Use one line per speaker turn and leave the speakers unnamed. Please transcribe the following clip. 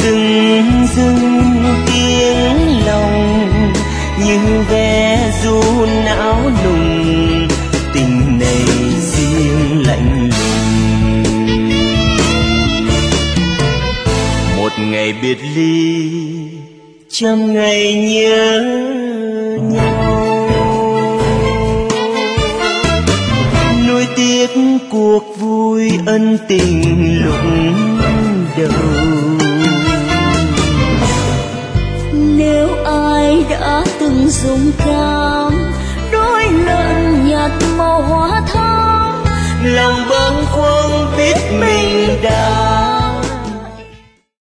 rừng rừng tiếng lòng như ve ru não nùng, tình này riêng lạnh lùng. Một ngày biệt ly, trăm ngày nhớ nhau, nuối tiếc cuộc vui ân tình lúc đầu.
Nếu ai đã từng dũng cảm đôi lợn nhạt màu hoa thắm,
lòng bâng khuâng biết mình đã